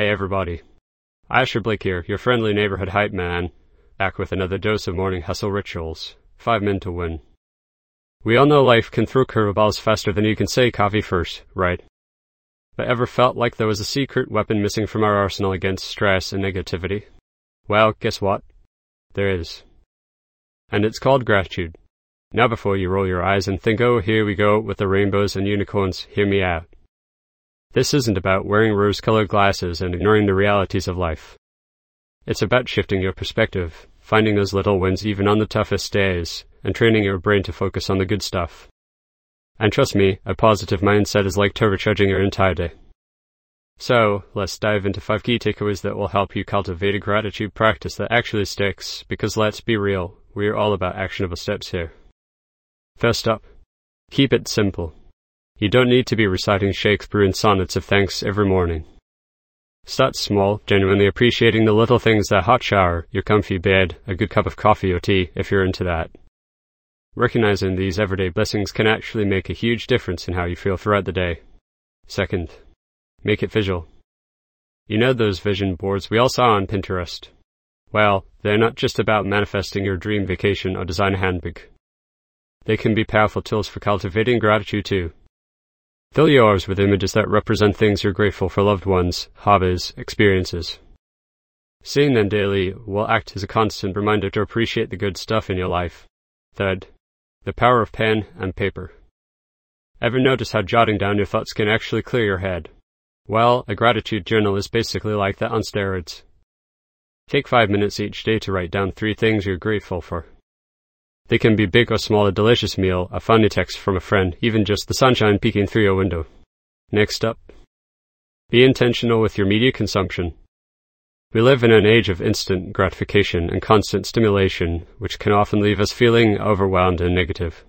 Hey everybody, Asher Blake here, your friendly neighborhood hype man, back with another dose of morning hustle rituals. 5 men to win. We all know life can throw curveballs faster than you can say coffee first, right? But ever felt like there was a secret weapon missing from our arsenal against stress and negativity? Well, guess what? There is. And it's called gratitude. Now before you roll your eyes and think, oh, here we go with the rainbows and unicorns, hear me out. This isn't about wearing rose-colored glasses and ignoring the realities of life. It's about shifting your perspective, finding those little wins even on the toughest days, and training your brain to focus on the good stuff. And trust me, a positive mindset is like turbocharging your entire day. So, let's dive into 5 key takeaways that will help you cultivate a gratitude practice that actually sticks, because let's be real, we're all about actionable steps here. First up, keep it simple. You don't need to be reciting Shakespearean sonnets of thanks every morning. Start small, genuinely appreciating the little things: that hot shower, your comfy bed, a good cup of coffee or tea, if you're into that. Recognizing these everyday blessings can actually make a huge difference in how you feel throughout the day. Second, make it visual. You know those vision boards we all saw on Pinterest? Well, they're not just about manifesting your dream vacation or design handbag. They can be powerful tools for cultivating gratitude too. Fill yours with images that represent things you're grateful for: loved ones, hobbies, experiences. Seeing them daily will act as a constant reminder to appreciate the good stuff in your life. Third, the power of pen and paper. Ever notice how jotting down your thoughts can actually clear your head? Well, a gratitude journal is basically like that on steroids. Take 5 minutes each day to write down 3 things you're grateful for. They can be big or small: a delicious meal, a funny text from a friend, even just the sunshine peeking through your window. Next up, be intentional with your media consumption. We live in an age of instant gratification and constant stimulation, which can often leave us feeling overwhelmed and negative.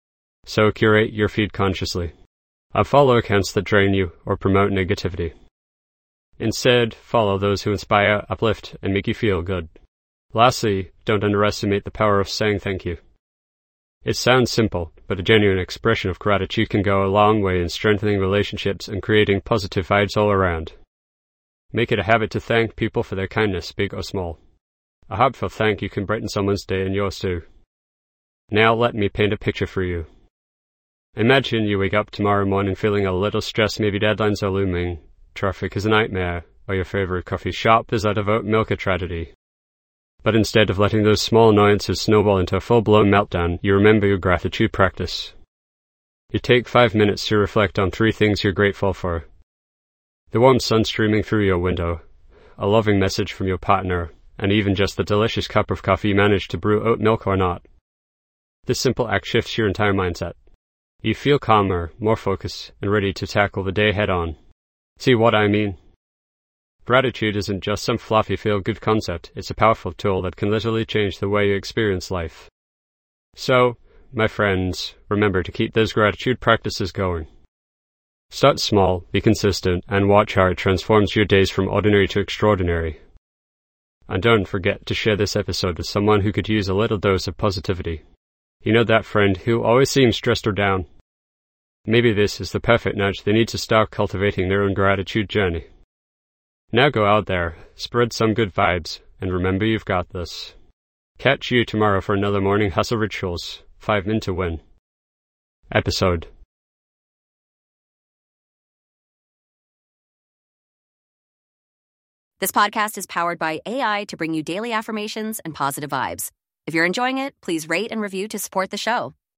So curate your feed consciously. Unfollow accounts that drain you or promote negativity. Instead, follow those who inspire, uplift, and make you feel good. Lastly, don't underestimate the power of saying thank you. It sounds simple, but a genuine expression of gratitude can go a long way in strengthening relationships and creating positive vibes all around. Make it a habit to thank people for their kindness, big or small. A heartfelt thank you can brighten someone's day and yours too. Now let me paint a picture for you. Imagine you wake up tomorrow morning feeling a little stressed. Maybe deadlines are looming, traffic is a nightmare, or your favorite coffee shop is out of oat milk a tragedy. But instead of letting those small annoyances snowball into a full-blown meltdown, you remember your gratitude practice. You take 5 minutes to reflect on 3 things you're grateful for. The warm sun streaming through your window, a loving message from your partner, and even just the delicious cup of coffee you managed to brew, oat milk or not. This simple act shifts your entire mindset. You feel calmer, more focused, and ready to tackle the day head-on. See what I mean? Gratitude isn't just some fluffy feel-good concept, it's a powerful tool that can literally change the way you experience life. So, my friends, remember to keep those gratitude practices going. Start small, be consistent, and watch how it transforms your days from ordinary to extraordinary. And don't forget to share this episode with someone who could use a little dose of positivity. You know, that friend who always seems stressed or down? Maybe this is the perfect nudge they need to start cultivating their own gratitude journey. Now go out there, spread some good vibes, and remember you've got this. Catch you tomorrow for another Morning Hustle Rituals 5 Men to Win episode. This podcast is powered by AI to bring you daily affirmations and positive vibes. If you're enjoying it, please rate and review to support the show.